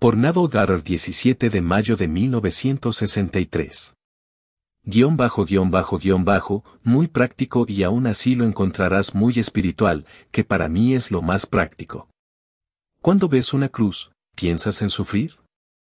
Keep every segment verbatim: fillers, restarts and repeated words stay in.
Por Neville Goddard, diecisiete de mayo de mil novecientos sesenta y tres. Guión bajo guión bajo guión bajo, muy práctico y aún así lo encontrarás muy espiritual, que para mí es lo más práctico. Cuando ves una cruz, ¿piensas en sufrir?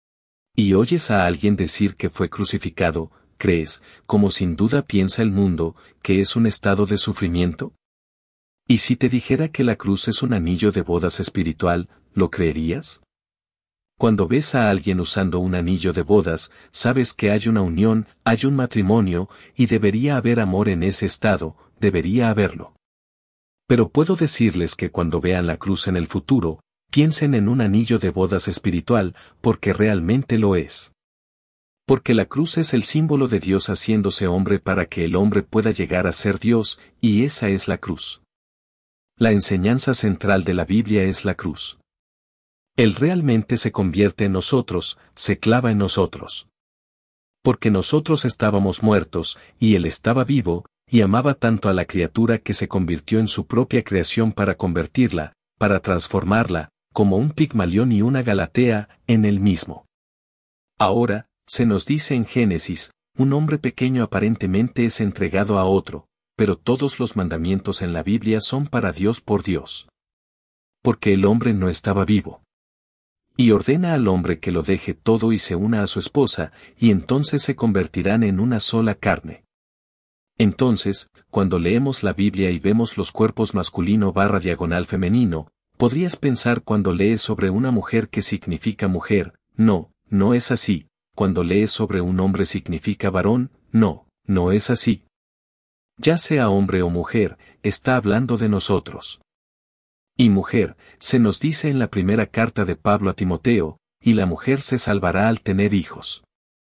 Y oyes a alguien decir que fue crucificado, ¿crees, como sin duda piensa el mundo, que es un estado de sufrimiento? ¿Y si te dijera que la cruz es un anillo de bodas espiritual, lo creerías? Cuando ves a alguien usando un anillo de bodas, sabes que hay una unión, hay un matrimonio, y debería haber amor en ese estado, debería haberlo. Pero puedo decirles que cuando vean la cruz en el futuro, piensen en un anillo de bodas espiritual, porque realmente lo es. Porque la cruz es el símbolo de Dios haciéndose hombre para que el hombre pueda llegar a ser Dios, y esa es la cruz. La enseñanza central de la Biblia es la cruz. Él realmente se convierte en nosotros, se clava en nosotros. Porque nosotros estábamos muertos, y Él estaba vivo, y amaba tanto a la criatura que se convirtió en su propia creación para convertirla, para transformarla, como un Pigmalión y una Galatea, en Él mismo. Ahora, se nos dice en Génesis, un hombre pequeño aparentemente es entregado a otro, pero todos los mandamientos en la Biblia son para Dios por Dios. Porque el hombre no estaba vivo. Y ordena al hombre que lo deje todo y se una a su esposa, y entonces se convertirán en una sola carne. Entonces, cuando leemos la Biblia y vemos los cuerpos masculino barra diagonal femenino, podrías pensar cuando lees sobre una mujer que significa mujer, no, no es así, cuando lees sobre un hombre significa varón, no, no es así. Ya sea hombre o mujer, está hablando de nosotros. Y mujer, se nos dice en la primera carta de Pablo a Timoteo, y la mujer se salvará al tener hijos.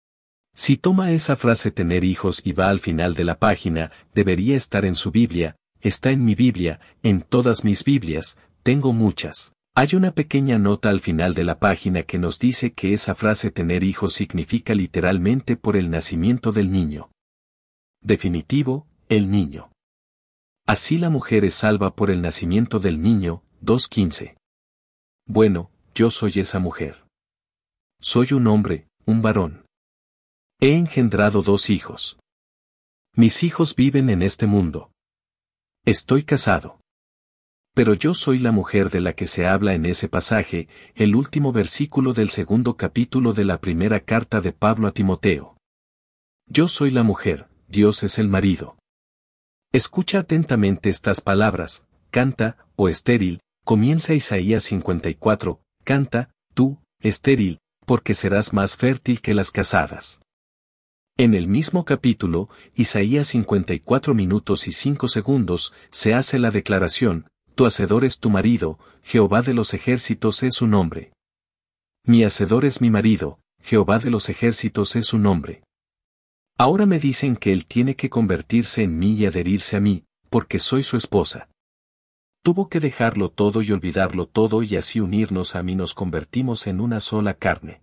Si toma esa frase tener hijos y va al final de la página, debería estar en su Biblia, está en mi Biblia, en todas mis Biblias, tengo muchas. Hay una pequeña nota al final de la página que nos dice que esa frase tener hijos significa literalmente por el nacimiento del niño. Definitivo, el niño. Así la mujer es salva por el nacimiento del niño, dos quince. Bueno, yo soy esa mujer. Soy un hombre, un varón. He engendrado dos hijos. Mis hijos viven en este mundo. Estoy casado. Pero yo soy la mujer de la que se habla en ese pasaje, el último versículo del segundo capítulo de la primera carta de Pablo a Timoteo. Yo soy la mujer, Dios es el marido. Escucha atentamente estas palabras, canta, o estéril, comienza Isaías cincuenta y cuatro, canta, tú, estéril, porque serás más fértil que las casadas. En el mismo capítulo, Isaías cincuenta y cuatro minutos y cinco segundos, se hace la declaración, tu hacedor es tu marido, Jehová de los ejércitos es su nombre. Mi hacedor es mi marido, Jehová de los ejércitos es su nombre. Ahora me dicen que él tiene que convertirse en mí y adherirse a mí, porque soy su esposa. Tuvo que dejarlo todo y olvidarlo todo y así unirnos a mí nos convertimos en una sola carne.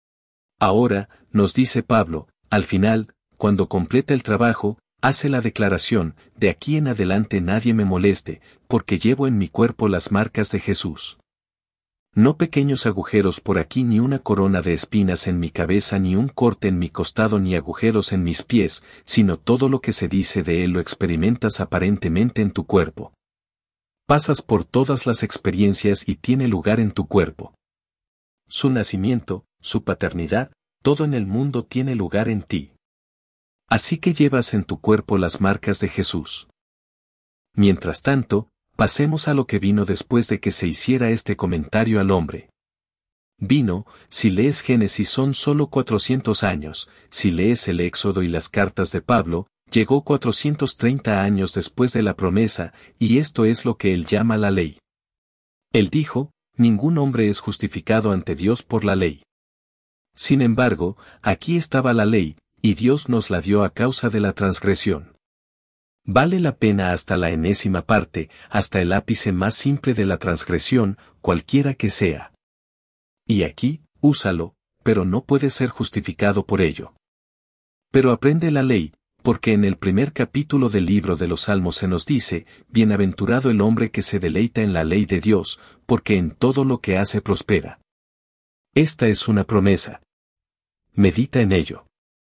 Ahora, nos dice Pablo, al final, cuando completa el trabajo, hace la declaración, de aquí en adelante nadie me moleste, porque llevo en mi cuerpo las marcas de Jesús. No pequeños agujeros por aquí ni una corona de espinas en mi cabeza ni un corte en mi costado ni agujeros en mis pies, sino todo lo que se dice de él lo experimentas aparentemente en tu cuerpo. Pasas por todas las experiencias y tiene lugar en tu cuerpo. Su nacimiento, su paternidad, todo en el mundo tiene lugar en ti. Así que llevas en tu cuerpo las marcas de Jesús. Mientras tanto, pasemos a lo que vino después de que se hiciera este comentario al hombre. Vino, si lees Génesis son solo cuatrocientos años, si lees el Éxodo y las cartas de Pablo, llegó cuatrocientos treinta años después de la promesa, y esto es lo que él llama la ley. Él dijo, ningún hombre es justificado ante Dios por la ley. Sin embargo, aquí estaba la ley, y Dios nos la dio a causa de la transgresión. Vale la pena hasta la enésima parte, hasta el ápice más simple de la transgresión, cualquiera que sea. Y aquí, úsalo, pero no puedes ser justificado por ello. Pero aprende la ley, porque en el primer capítulo del libro de los Salmos se nos dice, bienaventurado el hombre que se deleita en la ley de Dios, porque en todo lo que hace prospera. Esta es una promesa. Medita en ello.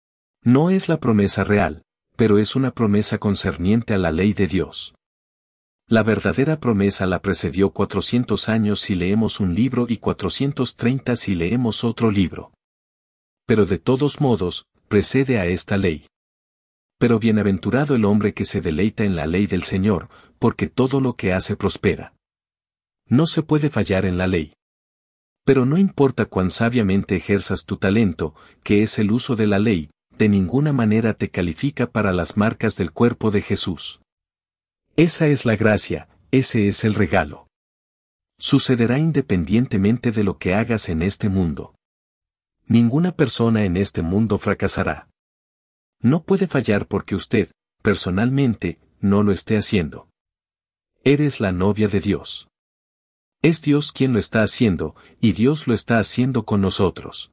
No es la promesa real, pero es una promesa concerniente a la ley de Dios. La verdadera promesa la precedió cuatrocientos años si leemos un libro y cuatrocientos treinta si leemos otro libro. Pero de todos modos, precede a esta ley. Pero bienaventurado el hombre que se deleita en la ley del Señor, porque todo lo que hace prospera. No se puede fallar en la ley. Pero no importa cuán sabiamente ejerzas tu talento, que es el uso de la ley, de ninguna manera te califica para las marcas del cuerpo de Jesús. Esa es la gracia, ese es el regalo. Sucederá independientemente de lo que hagas en este mundo. Ninguna persona en este mundo fracasará. No puede fallar porque usted, personalmente, no lo esté haciendo. Eres la novia de Dios. Es Dios quien lo está haciendo, y Dios lo está haciendo con nosotros.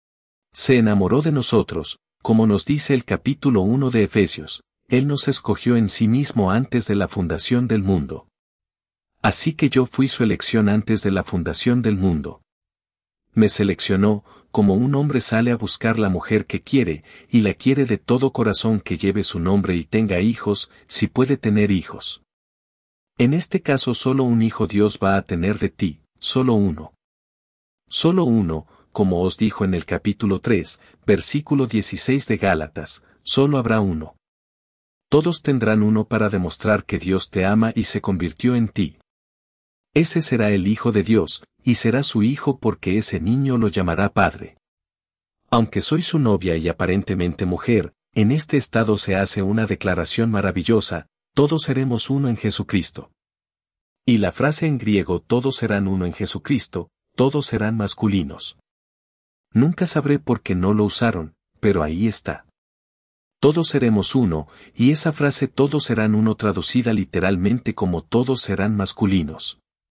Se enamoró de nosotros, como nos dice el capítulo uno de Efesios. Él nos escogió en sí mismo antes de la fundación del mundo. Así que yo fui su elección antes de la fundación del mundo. Me seleccionó, como un hombre sale a buscar la mujer que quiere, y la quiere de todo corazón que lleve su nombre y tenga hijos, si puede tener hijos. En este caso solo un hijo Dios va a tener de ti, solo uno. Solo uno, como os dijo en el capítulo tres, versículo dieciséis de Gálatas, solo habrá uno. Todos tendrán uno para demostrar que Dios te ama y se convirtió en ti. Ese será el Hijo de Dios, y será su hijo porque ese niño lo llamará Padre. Aunque soy su novia y aparentemente mujer, en este estado se hace una declaración maravillosa, todos seremos uno en Jesucristo. Y la frase en griego todos serán uno en Jesucristo, todos serán masculinos. Nunca sabré por qué no lo usaron, pero ahí está. Todos seremos uno, y esa frase todos serán uno traducida literalmente como todos serán masculinos.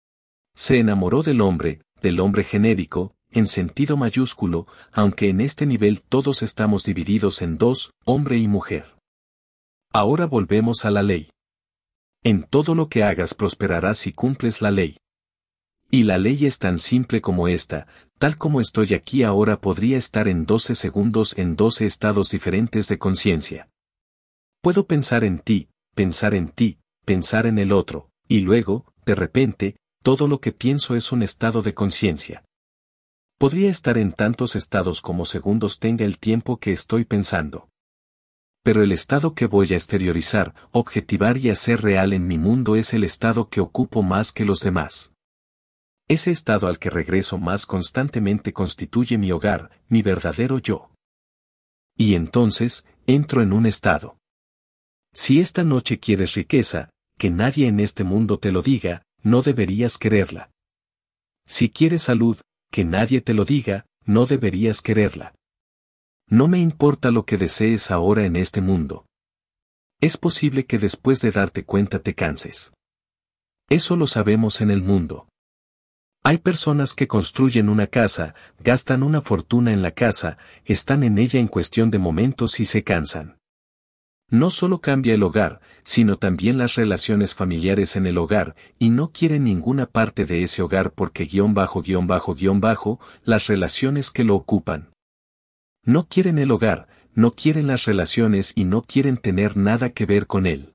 Se enamoró del hombre, del hombre genérico, en sentido mayúsculo, aunque en este nivel todos estamos divididos en dos, hombre y mujer. Ahora volvemos a la ley. En todo lo que hagas prosperarás si cumples la ley. Y la ley es tan simple como esta, tal como estoy aquí ahora podría estar en doce segundos en doce estados diferentes de conciencia. Puedo pensar en ti, pensar en ti, pensar en el otro, y luego, de repente, todo lo que pienso es un estado de conciencia. Podría estar en tantos estados como segundos tenga el tiempo que estoy pensando. Pero el estado que voy a exteriorizar, objetivar y hacer real en mi mundo es el estado que ocupo más que los demás. Ese estado al que regreso más constantemente constituye mi hogar, mi verdadero yo. Y entonces, entro en un estado. Si esta noche quieres riqueza, que nadie en este mundo te lo diga, no deberías quererla. Si quieres salud, que nadie te lo diga, no deberías quererla. No me importa lo que desees ahora en este mundo. Es posible que después de darte cuenta te canses. Eso lo sabemos en el mundo. Hay personas que construyen una casa, gastan una fortuna en la casa, están en ella en cuestión de momentos y se cansan. No solo cambia el hogar, sino también las relaciones familiares en el hogar, y no quieren ninguna parte de ese hogar porque guión bajo guión bajo guión bajo, las relaciones que lo ocupan. No quieren el hogar, no quieren las relaciones y no quieren tener nada que ver con él.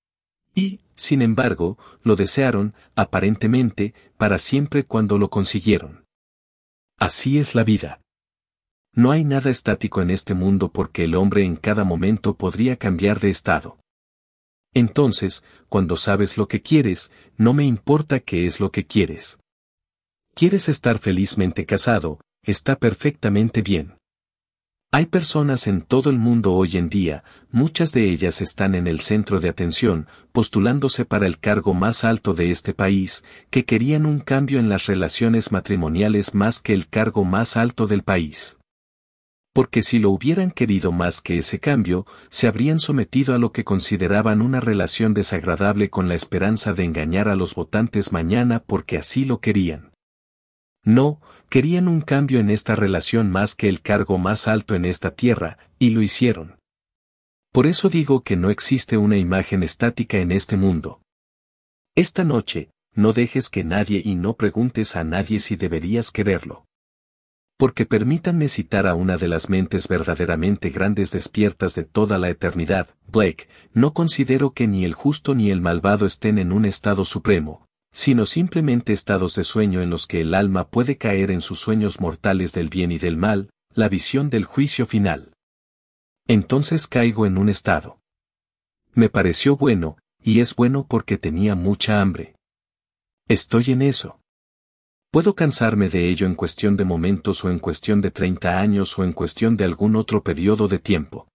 Y, sin embargo, lo desearon, aparentemente, para siempre cuando lo consiguieron. Así es la vida. No hay nada estático en este mundo porque el hombre en cada momento podría cambiar de estado. Entonces, cuando sabes lo que quieres, no me importa qué es lo que quieres. ¿Quieres estar felizmente casado? Está perfectamente bien. Hay personas en todo el mundo hoy en día, muchas de ellas están en el centro de atención, postulándose para el cargo más alto de este país, que querían un cambio en las relaciones matrimoniales más que el cargo más alto del país. Porque si lo hubieran querido más que ese cambio, se habrían sometido a lo que consideraban una relación desagradable con la esperanza de engañar a los votantes mañana porque así lo querían. No, querían un cambio en esta relación más que el cargo más alto en esta tierra, y lo hicieron. Por eso digo que no existe una imagen estática en este mundo. Esta noche, no dejes que nadie y no preguntes a nadie si deberías quererlo. Porque permítanme citar a una de las mentes verdaderamente grandes despiertas de toda la eternidad, Blake: no considero que ni el justo ni el malvado estén en un estado supremo, sino simplemente estados de sueño en los que el alma puede caer en sus sueños mortales del bien y del mal, la visión del juicio final. Entonces caigo en un estado. Me pareció bueno, y es bueno porque tenía mucha hambre. Estoy en eso. Puedo cansarme de ello en cuestión de momentos o en cuestión de treinta años o en cuestión de algún otro periodo de tiempo.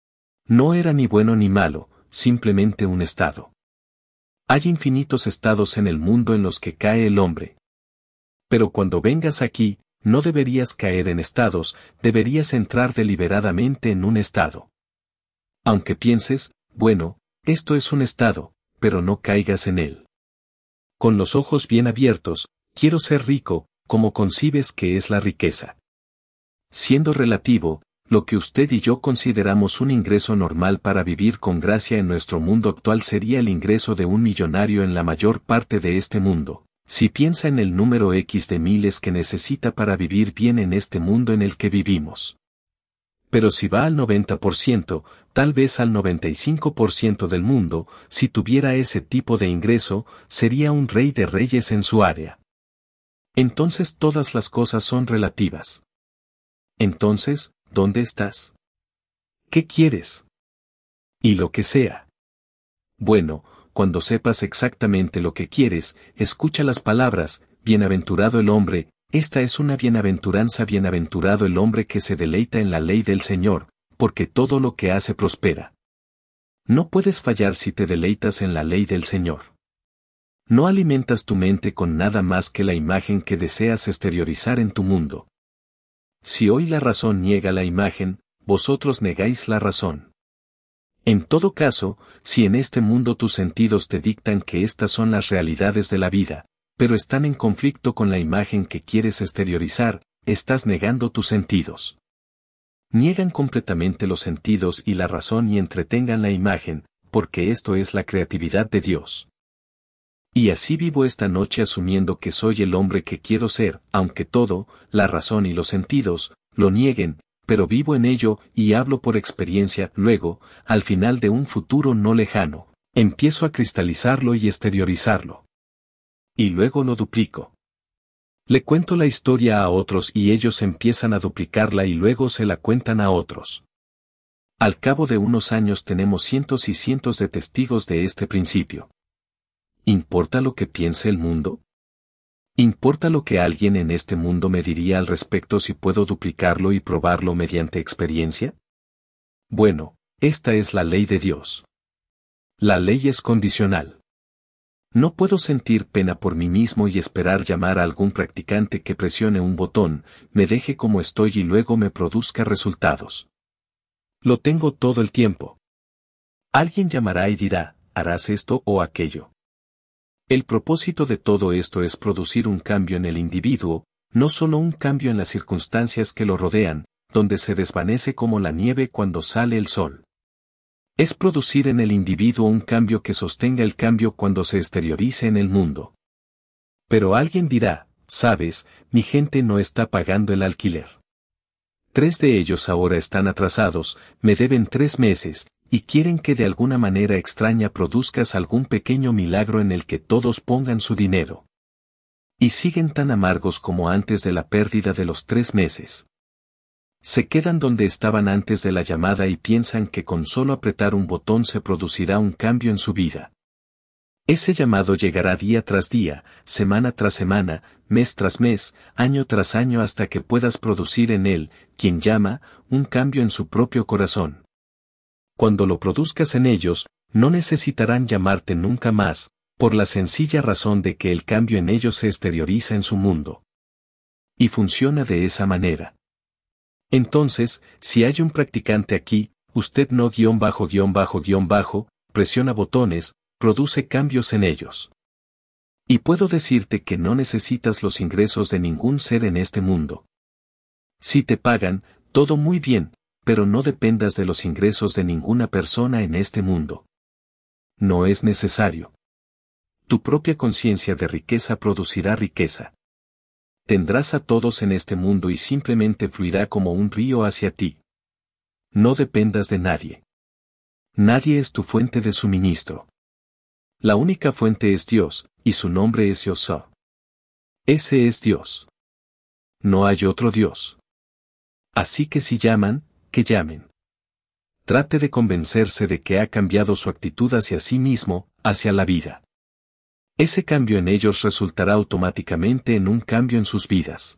No era ni bueno ni malo, simplemente un estado. Hay infinitos estados en el mundo en los que cae el hombre. Pero cuando vengas aquí, no deberías caer en estados, deberías entrar deliberadamente en un estado. Aunque pienses, bueno, esto es un estado, pero no caigas en él. Con los ojos bien abiertos, quiero ser rico, como concibes que es la riqueza. Siendo relativo, lo que usted y yo consideramos un ingreso normal para vivir con gracia en nuestro mundo actual sería el ingreso de un millonario en la mayor parte de este mundo, si piensa en el número X de miles que necesita para vivir bien en este mundo en el que vivimos. Pero si va al noventa por ciento, tal vez al noventa y cinco por ciento del mundo, si tuviera ese tipo de ingreso, sería un rey de reyes en su área. Entonces todas las cosas son relativas. Entonces, ¿dónde estás? ¿Qué quieres? Y lo que sea. Bueno, cuando sepas exactamente lo que quieres, escucha las palabras: bienaventurado el hombre. Esta es una bienaventuranza: bienaventurado el hombre que se deleita en la ley del Señor, porque todo lo que hace prospera. No puedes fallar si te deleitas en la ley del Señor. No alimentas tu mente con nada más que la imagen que deseas exteriorizar en tu mundo. Si hoy la razón niega la imagen, vosotros negáis la razón. En todo caso, si en este mundo tus sentidos te dictan que estas son las realidades de la vida, pero están en conflicto con la imagen que quieres exteriorizar, estás negando tus sentidos. Niegan completamente los sentidos y la razón y entretengan la imagen, porque esto es la creatividad de Dios. Y así vivo esta noche asumiendo que soy el hombre que quiero ser, aunque todo, la razón y los sentidos, lo nieguen, pero vivo en ello y hablo por experiencia. Luego, al final de un futuro no lejano, empiezo a cristalizarlo y exteriorizarlo. Y luego lo duplico. Le cuento la historia a otros y ellos empiezan a duplicarla y luego se la cuentan a otros. Al cabo de unos años tenemos cientos y cientos de testigos de este principio. ¿Importa lo que piense el mundo? ¿Importa lo que alguien en este mundo me diría al respecto si puedo duplicarlo y probarlo mediante experiencia? Bueno, esta es la ley de Dios. La ley es condicional. No puedo sentir pena por mí mismo y esperar llamar a algún practicante que presione un botón, me deje como estoy y luego me produzca resultados. Lo tengo todo el tiempo. Alguien llamará y dirá: harás esto o aquello. El propósito de todo esto es producir un cambio en el individuo, no solo un cambio en las circunstancias que lo rodean, donde se desvanece como la nieve cuando sale el sol. Es producir en el individuo un cambio que sostenga el cambio cuando se exteriorice en el mundo. Pero alguien dirá: sabes, mi gente no está pagando el alquiler. Tres de ellos ahora están atrasados, me deben tres meses, y quieren que de alguna manera extraña produzcas algún pequeño milagro en el que todos pongan su dinero. Y siguen tan amargos como antes de la pérdida de los tres meses. Se quedan donde estaban antes de la llamada y piensan que con solo apretar un botón se producirá un cambio en su vida. Ese llamado llegará día tras día, semana tras semana, mes tras mes, año tras año hasta que puedas producir en él, quien llama, un cambio en su propio corazón. Cuando lo produzcas en ellos, no necesitarán llamarte nunca más, por la sencilla razón de que el cambio en ellos se exterioriza en su mundo. Y funciona de esa manera. Entonces, si hay un practicante aquí, usted no guión bajo guión bajo guión bajo, presiona botones, produce cambios en ellos. Y puedo decirte que no necesitas los ingresos de ningún ser en este mundo. Si te pagan, todo muy bien, pero no dependas de los ingresos de ninguna persona en este mundo. No es necesario. Tu propia conciencia de riqueza producirá riqueza. Tendrás a todos en este mundo y simplemente fluirá como un río hacia ti. No dependas de nadie. Nadie es tu fuente de suministro. La única fuente es Dios, y su nombre es Yosá. Ese es Dios. No hay otro Dios. Así que si llaman, que llamen. Trate de convencerse de que ha cambiado su actitud hacia sí mismo, hacia la vida. Ese cambio en ellos resultará automáticamente en un cambio en sus vidas.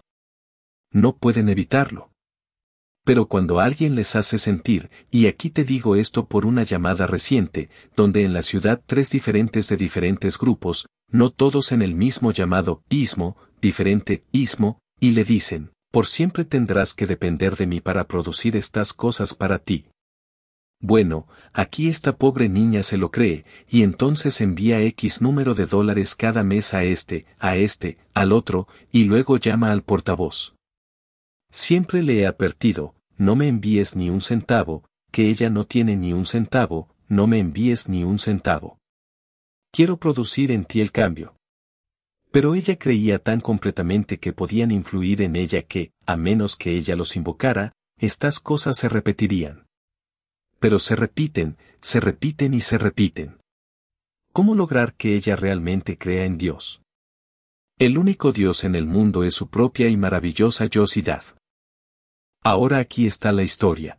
No pueden evitarlo. Pero cuando alguien les hace sentir, y aquí te digo esto por una llamada reciente, donde en la ciudad tres diferentes de diferentes grupos, no todos en el mismo llamado ismo, diferente ismo, y le dicen, por siempre tendrás que depender de mí para producir estas cosas para ti. Bueno, aquí esta pobre niña se lo cree, y entonces envía X número de dólares cada mes a este, a este, al otro, y luego llama al portavoz. Siempre le he advertido, no me envíes ni un centavo, que ella no tiene ni un centavo, no me envíes ni un centavo. Quiero producir en ti el cambio. Pero ella creía tan completamente que podían influir en ella que, a menos que ella los invocara, estas cosas se repetirían. Pero se repiten, se repiten y se repiten. ¿Cómo lograr que ella realmente crea en Dios? El único Dios en el mundo es su propia y maravillosa yosidad. Ahora aquí está la historia.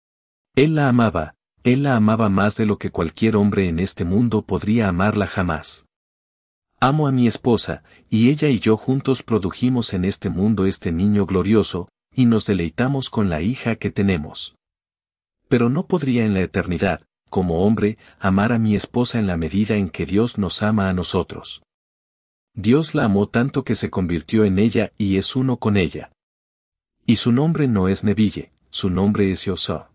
Él la amaba, él la amaba más de lo que cualquier hombre en este mundo podría amarla jamás. Amo a mi esposa, y ella y yo juntos produjimos en este mundo este niño glorioso, y nos deleitamos con la hija que tenemos. Pero no podría en la eternidad, como hombre, amar a mi esposa en la medida en que Dios nos ama a nosotros. Dios la amó tanto que se convirtió en ella y es uno con ella. Y su nombre no es Neville, su nombre es Yosá.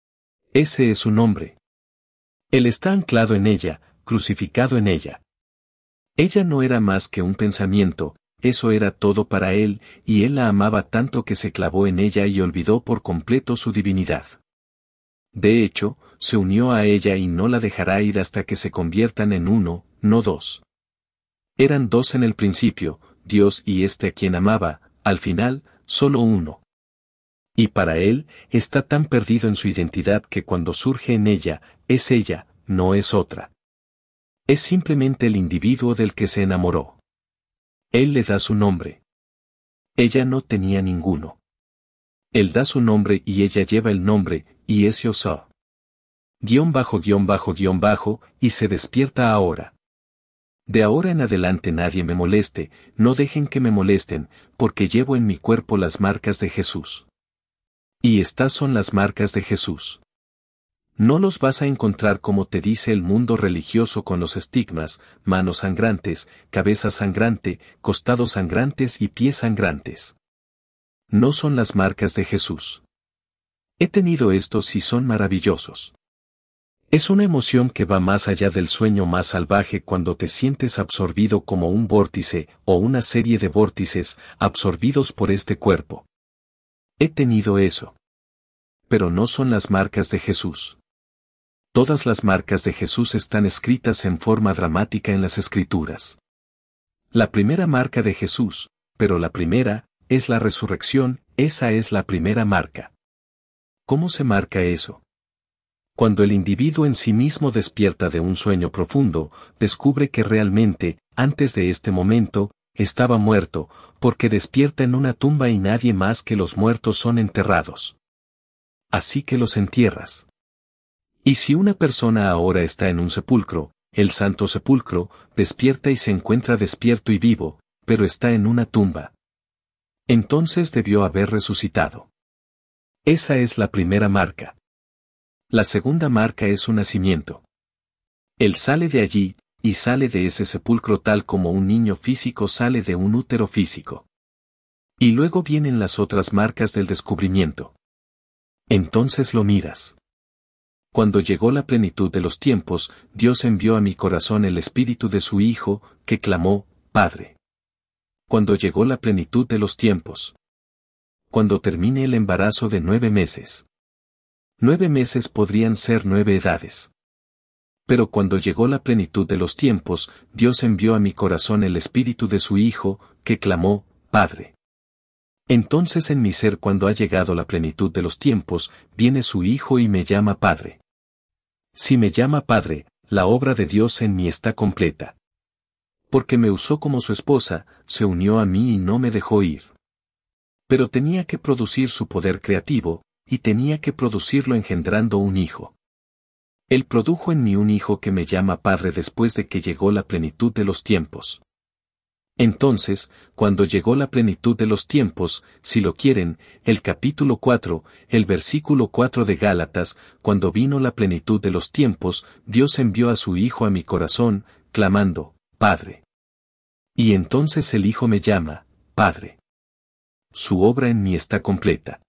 Ese es su nombre. Él está anclado en ella, crucificado en ella. Ella no era más que un pensamiento, eso era todo para él, y él la amaba tanto que se clavó en ella y olvidó por completo su divinidad. De hecho, se unió a ella y no la dejará ir hasta que se conviertan en uno, no dos. Eran dos en el principio, Dios y este a quien amaba, al final, solo uno. Y para él, está tan perdido en su identidad que cuando surge en ella, es ella, no es otra. Es simplemente el individuo del que se enamoró. Él le da su nombre. Ella no tenía ninguno. Él da su nombre y ella lleva el nombre, y es Yosá. Guión bajo guión bajo guión bajo, y se despierta ahora. De ahora en adelante nadie me moleste, no dejen que me molesten, porque llevo en mi cuerpo las marcas de Jesús. Y estas son las marcas de Jesús. No los vas a encontrar como te dice el mundo religioso con los estigmas, manos sangrantes, cabeza sangrante, costados sangrantes y pies sangrantes. No son las marcas de Jesús. He tenido estos y son maravillosos. Es una emoción que va más allá del sueño más salvaje cuando te sientes absorbido como un vórtice o una serie de vórtices absorbidos por este cuerpo. He tenido eso. Pero no son las marcas de Jesús. Todas las marcas de Jesús están escritas en forma dramática en las Escrituras. La primera marca de Jesús, pero la primera, es la resurrección, esa es la primera marca. ¿Cómo se marca eso? Cuando el individuo en sí mismo despierta de un sueño profundo, descubre que realmente, antes de este momento, estaba muerto, porque despierta en una tumba y nadie más que los muertos son enterrados. Así que los entierras. Y si una persona ahora está en un sepulcro, el santo sepulcro, despierta y se encuentra despierto y vivo, pero está en una tumba. Entonces debió haber resucitado. Esa es la primera marca. La segunda marca es su nacimiento. Él sale de allí, y sale de ese sepulcro tal como un niño físico sale de un útero físico. Y luego vienen las otras marcas del descubrimiento. Entonces lo miras. Cuando llegó la plenitud de los tiempos, Dios envió a mi corazón el espíritu de su Hijo, que clamó, Padre. Cuando llegó la plenitud de los tiempos. Cuando termine el embarazo de nueve meses. Nueve meses podrían ser nueve edades. Pero cuando llegó la plenitud de los tiempos, Dios envió a mi corazón el espíritu de su Hijo, que clamó, Padre. Entonces en mi ser cuando ha llegado la plenitud de los tiempos, viene su Hijo y me llama Padre. Si me llama Padre, la obra de Dios en mí está completa. Porque me usó como su esposa, se unió a mí y no me dejó ir. Pero tenía que producir su poder creativo, y tenía que producirlo engendrando un hijo. Él produjo en mí un hijo que me llama Padre después de que llegó la plenitud de los tiempos. Entonces, cuando llegó la plenitud de los tiempos, si lo quieren, el capítulo cuatro, el versículo cuatro de Gálatas, cuando vino la plenitud de los tiempos, Dios envió a su Hijo a mi corazón, clamando, Padre. Y entonces el Hijo me llama, Padre. Su obra en mí está completa.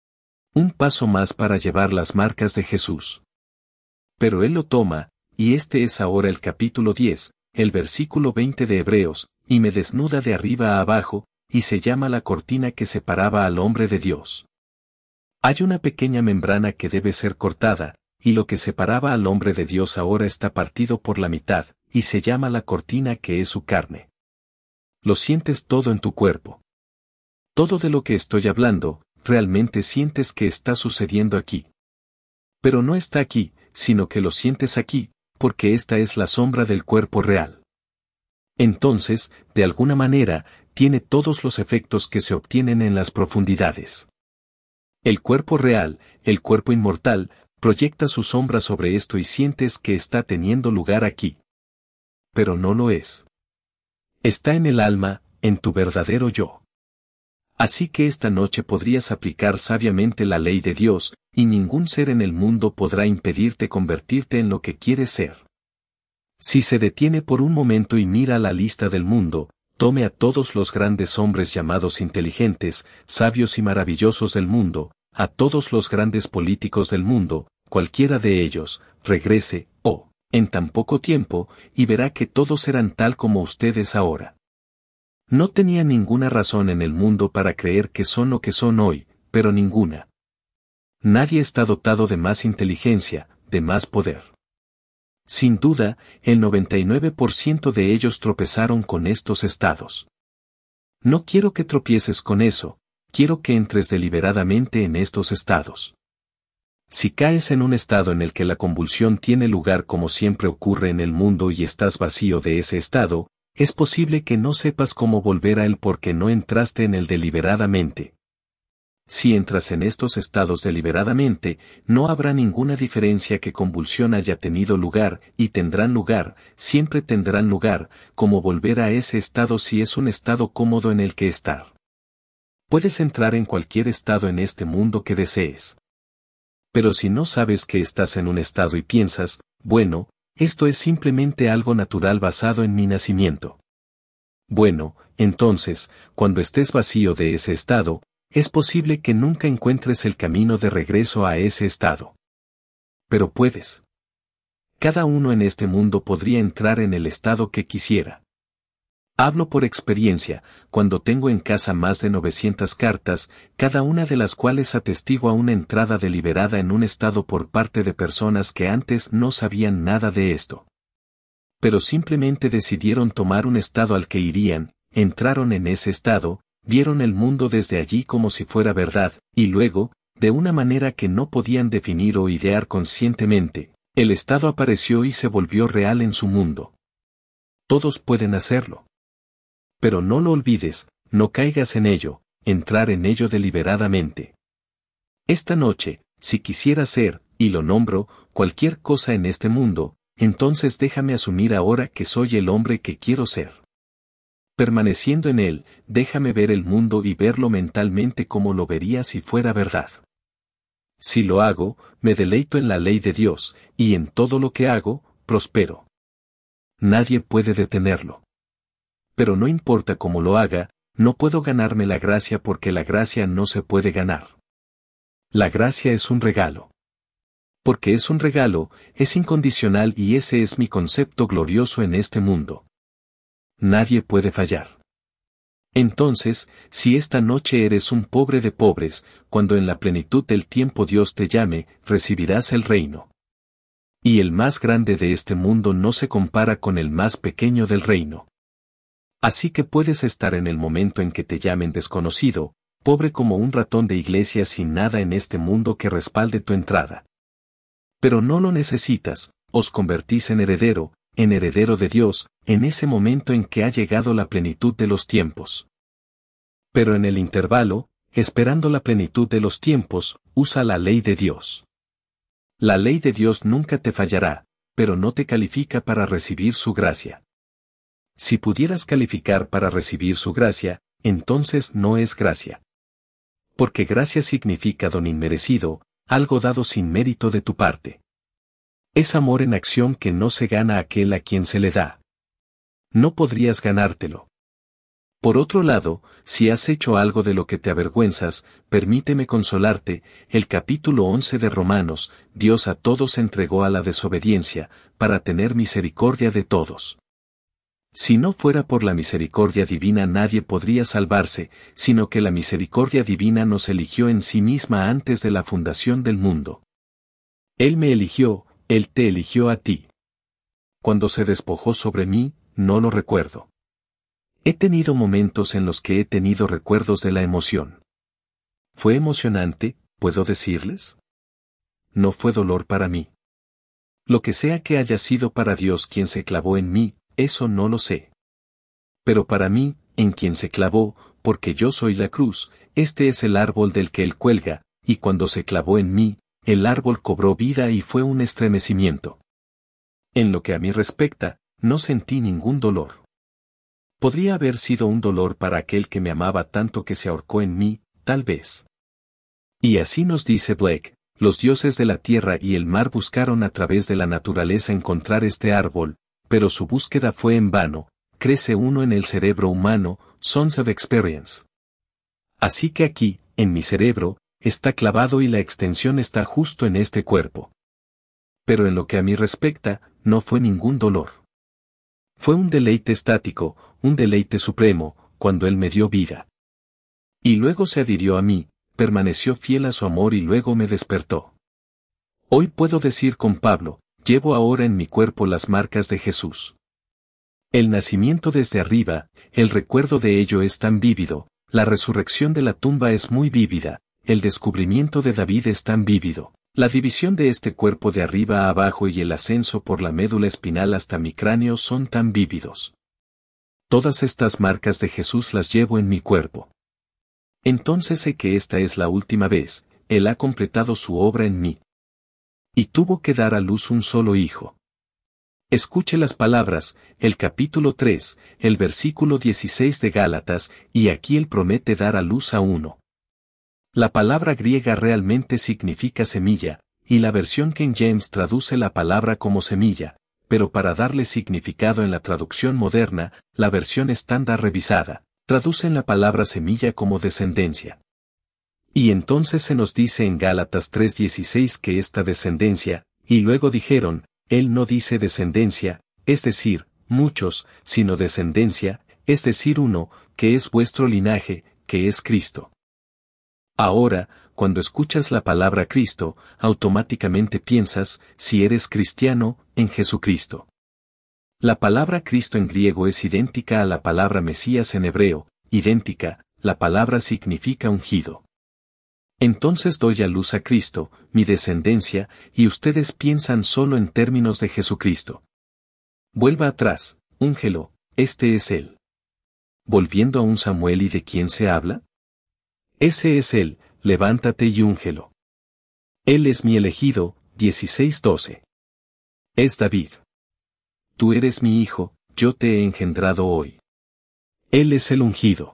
Un paso más para llevar las marcas de Jesús. Pero Él lo toma, y este es ahora el capítulo diez, el versículo veinte de Hebreos, y me desnuda de arriba a abajo, y se llama la cortina que separaba al hombre de Dios. Hay una pequeña membrana que debe ser cortada, y lo que separaba al hombre de Dios ahora está partido por la mitad, y se llama la cortina que es su carne. Lo sientes todo en tu cuerpo. Todo de lo que estoy hablando, realmente sientes que está sucediendo aquí. Pero no está aquí, sino que lo sientes aquí, porque esta es la sombra del cuerpo real. Entonces, de alguna manera, tiene todos los efectos que se obtienen en las profundidades. El cuerpo real, el cuerpo inmortal, proyecta su sombra sobre esto y sientes que está teniendo lugar aquí. Pero no lo es. Está en el alma, en tu verdadero yo. Así que esta noche podrías aplicar sabiamente la ley de Dios, y ningún ser en el mundo podrá impedirte convertirte en lo que quieres ser. Si se detiene por un momento y mira la lista del mundo, tome a todos los grandes hombres llamados inteligentes, sabios y maravillosos del mundo, a todos los grandes políticos del mundo, cualquiera de ellos, regrese, oh, en tan poco tiempo, y verá que todos eran tal como ustedes ahora. No tenía ninguna razón en el mundo para creer que son lo que son hoy, pero ninguna. Nadie está dotado de más inteligencia, de más poder. Sin duda, el noventa y nueve por ciento de ellos tropezaron con estos estados. No quiero que tropieces con eso, quiero que entres deliberadamente en estos estados. Si caes en un estado en el que la convulsión tiene lugar como siempre ocurre en el mundo y estás vacío de ese estado, es posible que no sepas cómo volver a él porque no entraste en él deliberadamente. Si entras en estos estados deliberadamente, no habrá ninguna diferencia que convulsión haya tenido lugar, y tendrán lugar, siempre tendrán lugar, como volver a ese estado si es un estado cómodo en el que estar. Puedes entrar en cualquier estado en este mundo que desees. Pero si no sabes que estás en un estado y piensas, bueno, esto es simplemente algo natural basado en mi nacimiento. Bueno, entonces, cuando estés vacío de ese estado, es posible que nunca encuentres el camino de regreso a ese estado. Pero puedes. Cada uno en este mundo podría entrar en el estado que quisiera. Hablo por experiencia, cuando tengo en casa más de novecientas cartas, cada una de las cuales atestigua una entrada deliberada en un estado por parte de personas que antes no sabían nada de esto. Pero simplemente decidieron tomar un estado al que irían, entraron en ese estado, vieron el mundo desde allí como si fuera verdad, y luego, de una manera que no podían definir o idear conscientemente, el estado apareció y se volvió real en su mundo. Todos pueden hacerlo. Pero no lo olvides, no caigas en ello, entrar en ello deliberadamente. Esta noche, si quisiera ser, y lo nombro, cualquier cosa en este mundo, entonces déjame asumir ahora que soy el hombre que quiero ser. Permaneciendo en él, déjame ver el mundo y verlo mentalmente como lo vería si fuera verdad. Si lo hago, me deleito en la ley de Dios, y en todo lo que hago, prospero. Nadie puede detenerlo. Pero no importa cómo lo haga, no puedo ganarme la gracia porque la gracia no se puede ganar. La gracia es un regalo. Porque es un regalo, es incondicional y ese es mi concepto glorioso en este mundo. Nadie puede fallar. Entonces, si esta noche eres un pobre de pobres, cuando en la plenitud del tiempo Dios te llame, recibirás el reino. Y el más grande de este mundo no se compara con el más pequeño del reino. Así que puedes estar en el momento en que te llamen desconocido, pobre como un ratón de iglesia sin nada en este mundo que respalde tu entrada. Pero no lo necesitas, os convertís en heredero, en heredero de Dios, en ese momento en que ha llegado la plenitud de los tiempos. Pero en el intervalo, esperando la plenitud de los tiempos, usa la ley de Dios. La ley de Dios nunca te fallará, pero no te califica para recibir su gracia. Si pudieras calificar para recibir su gracia, entonces no es gracia. Porque gracia significa don inmerecido, algo dado sin mérito de tu parte. Es amor en acción que no se gana a aquel a quien se le da. No podrías ganártelo. Por otro lado, si has hecho algo de lo que te avergüenzas, permíteme consolarte, el capítulo once de Romanos, Dios a todos entregó a la desobediencia, para tener misericordia de todos. Si no fuera por la misericordia divina nadie podría salvarse, sino que la misericordia divina nos eligió en sí misma antes de la fundación del mundo. Él me eligió, Él te eligió a ti. Cuando se despojó sobre mí, no lo recuerdo. He tenido momentos en los que he tenido recuerdos de la emoción. ¿Fue emocionante, puedo decirles? No fue dolor para mí. Lo que sea que haya sido para Dios quien se clavó en mí, eso no lo sé. Pero para mí, en quien se clavó, porque yo soy la cruz, este es el árbol del que Él cuelga, y cuando se clavó en mí, el árbol cobró vida y fue un estremecimiento. En lo que a mí respecta, no sentí ningún dolor. Podría haber sido un dolor para aquel que me amaba tanto que se ahorcó en mí, tal vez. Y así nos dice Blake, los dioses de la tierra y el mar buscaron a través de la naturaleza encontrar este árbol, pero su búsqueda fue en vano, crece uno en el cerebro humano, Sons of Experience. Así que aquí, en mi cerebro, está clavado y la extensión está justo en este cuerpo. Pero en lo que a mí respecta, no fue ningún dolor. Fue un deleite estático, un deleite supremo, cuando Él me dio vida. Y luego se adhirió a mí, permaneció fiel a su amor y luego me despertó. Hoy puedo decir con Pablo, llevo ahora en mi cuerpo las marcas de Jesús. El nacimiento desde arriba, el recuerdo de ello es tan vívido, la resurrección de la tumba es muy vívida, el descubrimiento de David es tan vívido. La división de este cuerpo de arriba a abajo y el ascenso por la médula espinal hasta mi cráneo son tan vívidos. Todas estas marcas de Jesús las llevo en mi cuerpo. Entonces sé que esta es la última vez, Él ha completado su obra en mí. Y tuvo que dar a luz un solo hijo. Escuche las palabras, el capítulo tres, el versículo dieciséis de Gálatas, y aquí Él promete dar a luz a uno. La palabra griega realmente significa semilla, y la versión King James traduce la palabra como semilla, pero para darle significado en la traducción moderna, la versión estándar revisada, traducen la palabra semilla como descendencia. Y entonces se nos dice en Gálatas tres dieciséis que esta descendencia, y luego dijeron, Él no dice descendencia, es decir, muchos, sino descendencia, es decir uno, que es vuestro linaje, que es Cristo. Ahora, cuando escuchas la palabra Cristo, automáticamente piensas, si eres cristiano, en Jesucristo. La palabra Cristo en griego es idéntica a la palabra Mesías en hebreo, idéntica, la palabra significa ungido. Entonces doy a luz a Cristo, mi descendencia, y ustedes piensan solo en términos de Jesucristo. Vuelva atrás, úngelo, este es Él. Volviendo a un Samuel y de quién se habla. Ese es Él, levántate y úngelo. Él es mi elegido, dieciséis doce. Es David. Tú eres mi hijo, yo te he engendrado hoy. Él es el ungido.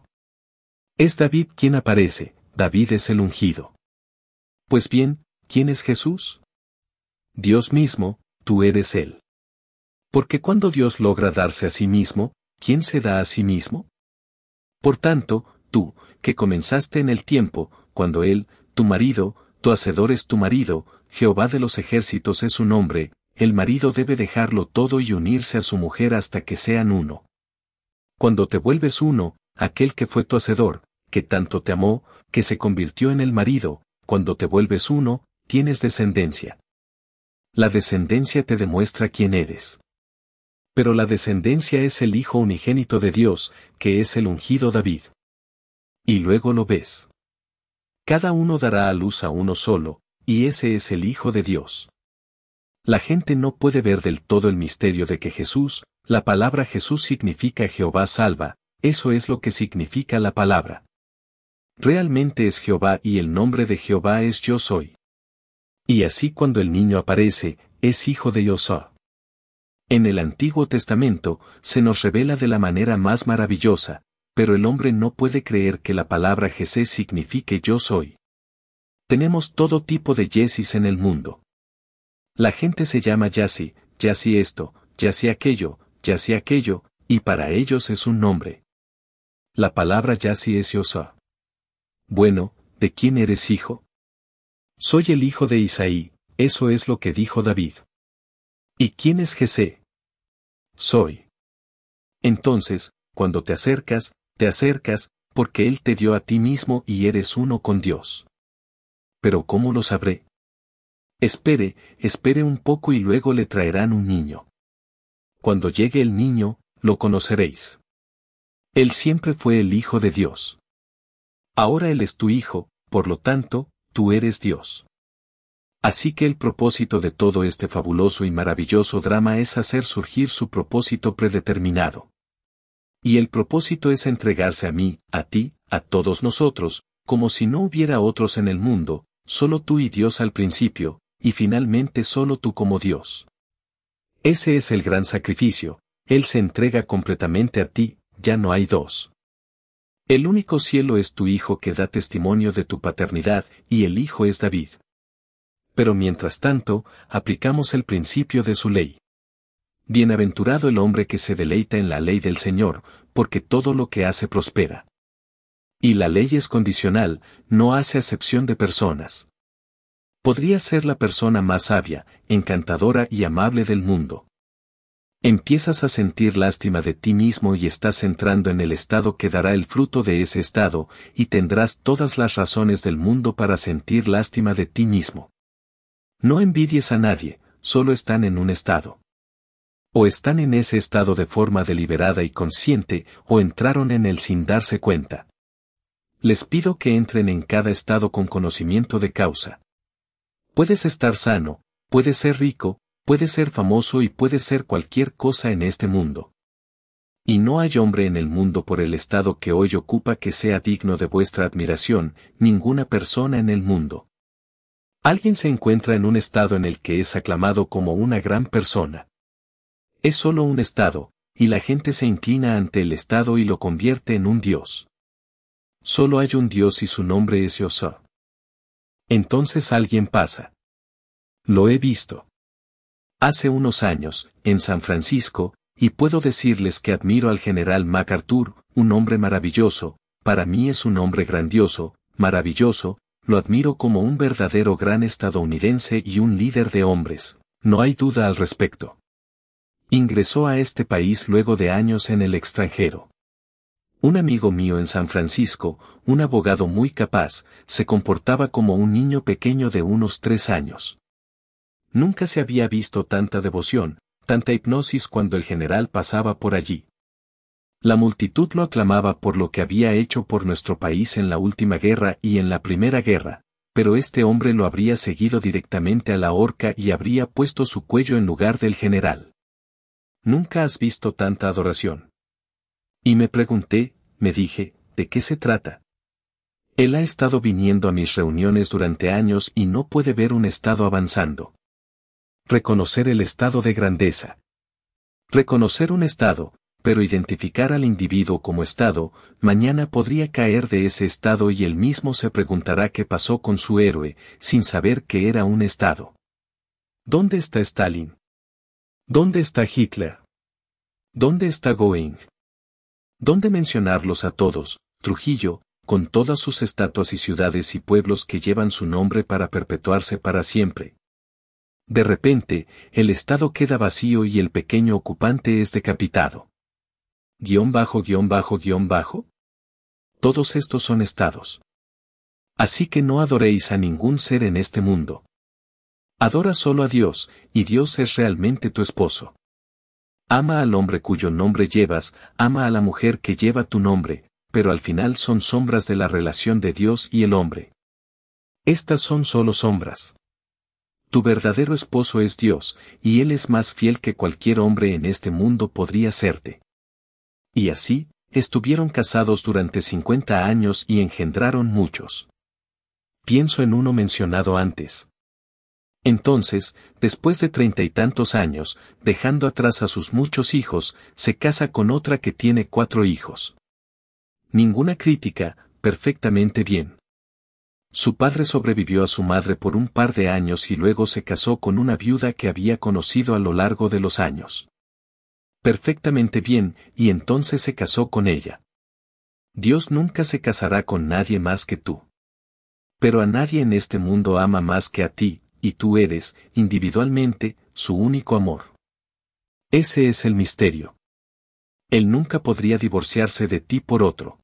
Es David quien aparece, David es el ungido. Pues bien, ¿quién es Jesús? Dios mismo, tú eres Él. Porque cuando Dios logra darse a sí mismo, ¿quién se da a sí mismo? Por tanto, tú, que comenzaste en el tiempo, cuando Él, tu marido, tu hacedor es tu marido, Jehová de los ejércitos es su nombre, el marido debe dejarlo todo y unirse a su mujer hasta que sean uno. Cuando te vuelves uno, aquel que fue tu hacedor, que tanto te amó, que se convirtió en el marido, cuando te vuelves uno, tienes descendencia. La descendencia te demuestra quién eres. Pero la descendencia es el Hijo unigénito de Dios, que es el ungido David. Y luego lo ves. Cada uno dará a luz a uno solo, y ese es el Hijo de Dios. La gente no puede ver del todo el misterio de que Jesús, la palabra Jesús significa Jehová salva, eso es lo que significa la palabra. Realmente es Jehová y el nombre de Jehová es Yo Soy. Y así cuando el niño aparece, es hijo de Yo Soy. En el Antiguo Testamento, se nos revela de la manera más maravillosa, pero el hombre no puede creer que la palabra Jesús signifique Yo Soy. Tenemos todo tipo de Yesis en el mundo. La gente se llama Yasi, Yasi esto, Yasi aquello, Yasi aquello, y para ellos es un nombre. La palabra Yasi es Yo Soy. Bueno, ¿de quién eres hijo? Soy el hijo de Isaí, eso es lo que dijo David. ¿Y quién es Jesé? Soy. Entonces, cuando te acercas, te acercas, porque Él te dio a ti mismo y eres uno con Dios. ¿Pero cómo lo sabré? Espere, espere un poco y luego le traerán un niño. Cuando llegue el niño, lo conoceréis. Él siempre fue el Hijo de Dios. Ahora Él es tu Hijo, por lo tanto, tú eres Dios. Así que el propósito de todo este fabuloso y maravilloso drama es hacer surgir su propósito predeterminado. Y el propósito es entregarse a mí, a ti, a todos nosotros, como si no hubiera otros en el mundo, solo tú y Dios al principio, y finalmente solo tú como Dios. Ese es el gran sacrificio, Él se entrega completamente a ti, ya no hay dos. El único cielo es tu Hijo que da testimonio de tu paternidad, y el Hijo es David. Pero mientras tanto, aplicamos el principio de su ley. Bienaventurado el hombre que se deleita en la ley del Señor, porque todo lo que hace prospera. Y la ley es condicional, no hace acepción de personas. Podría ser la persona más sabia, encantadora y amable del mundo. Empiezas a sentir lástima de ti mismo y estás entrando en el estado que dará el fruto de ese estado, y tendrás todas las razones del mundo para sentir lástima de ti mismo. No envidies a nadie, solo están en un estado. O están en ese estado de forma deliberada y consciente, o entraron en él sin darse cuenta. Les pido que entren en cada estado con conocimiento de causa. Puedes estar sano, puedes ser rico, puedes ser famoso y puedes ser cualquier cosa en este mundo. Y no hay hombre en el mundo por el estado que hoy ocupa que sea digno de vuestra admiración, ninguna persona en el mundo. Alguien se encuentra en un estado en el que es aclamado como una gran persona. Es solo un estado, y la gente se inclina ante el estado y lo convierte en un dios. Solo hay un Dios y su nombre es Yo-Soy. Entonces alguien pasa. Lo he visto. Hace unos años, en San Francisco, y puedo decirles que admiro al general MacArthur, un hombre maravilloso, para mí es un hombre grandioso, maravilloso, lo admiro como un verdadero gran estadounidense y un líder de hombres, no hay duda al respecto. Ingresó a este país luego de años en el extranjero. Un amigo mío en San Francisco, un abogado muy capaz, se comportaba como un niño pequeño de unos tres años. Nunca se había visto tanta devoción, tanta hipnosis cuando el general pasaba por allí. La multitud lo aclamaba por lo que había hecho por nuestro país en la última guerra y en la primera guerra, pero este hombre lo habría seguido directamente a la horca y habría puesto su cuello en lugar del general. Nunca has visto tanta adoración. Y me pregunté, me dije, ¿de qué se trata? Él ha estado viniendo a mis reuniones durante años y no puede ver un estado avanzando. Reconocer el estado de grandeza. Reconocer un estado, pero identificar al individuo como estado, mañana podría caer de ese estado y él mismo se preguntará qué pasó con su héroe, sin saber que era un estado. ¿Dónde está Stalin? ¿Dónde está Hitler? ¿Dónde está Goering? ¿Dónde mencionarlos a todos, Trujillo, con todas sus estatuas y ciudades y pueblos que llevan su nombre para perpetuarse para siempre? De repente, el estado queda vacío y el pequeño ocupante es decapitado. Guión bajo, guión bajo, guión bajo. Todos estos son estados. Así que no adoréis a ningún ser en este mundo. Adora solo a Dios, y Dios es realmente tu esposo. Ama al hombre cuyo nombre llevas, ama a la mujer que lleva tu nombre, pero al final son sombras de la relación de Dios y el hombre. Estas son solo sombras. Tu verdadero esposo es Dios, y Él es más fiel que cualquier hombre en este mundo podría serte. Y así, estuvieron casados durante cincuenta años y engendraron muchos. Pienso en uno mencionado antes. Entonces, después de treinta y tantos años, dejando atrás a sus muchos hijos, se casa con otra que tiene cuatro hijos. Ninguna crítica, perfectamente bien. Su padre sobrevivió a su madre por un par de años y luego se casó con una viuda que había conocido a lo largo de los años. Perfectamente bien, y entonces se casó con ella. Dios nunca se casará con nadie más que tú. Pero a nadie en este mundo ama más que a ti, y tú eres, individualmente, su único amor. Ese es el misterio. Él nunca podría divorciarse de ti por otro.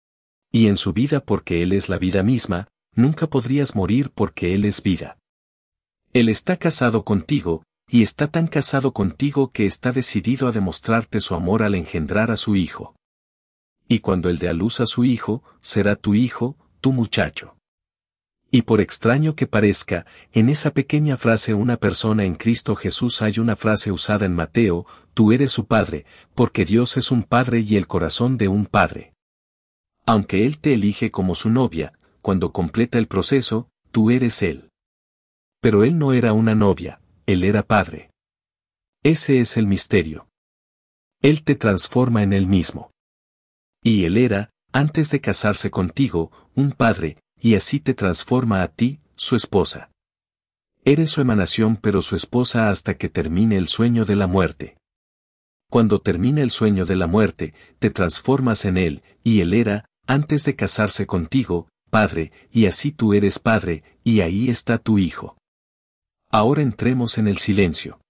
Y en su vida, porque Él es la vida misma, nunca podrías morir porque Él es vida. Él está casado contigo, y está tan casado contigo que está decidido a demostrarte su amor al engendrar a su hijo. Y cuando Él dé a luz a su hijo, será tu hijo, tu muchacho. Y por extraño que parezca, en esa pequeña frase una persona en Cristo Jesús hay una frase usada en Mateo, tú eres su padre, porque Dios es un padre y el corazón de un padre. Aunque Él te elige como su novia, cuando completa el proceso, tú eres Él. Pero Él no era una novia, Él era padre. Ese es el misterio. Él te transforma en Él mismo. Y Él era, antes de casarse contigo, un padre, y así te transforma a ti, su esposa. Eres su emanación pero su esposa hasta que termine el sueño de la muerte. Cuando termine el sueño de la muerte, te transformas en Él, y Él era, antes de casarse contigo, Padre, y así tú eres Padre, y ahí está tu Hijo. Ahora entremos en el silencio.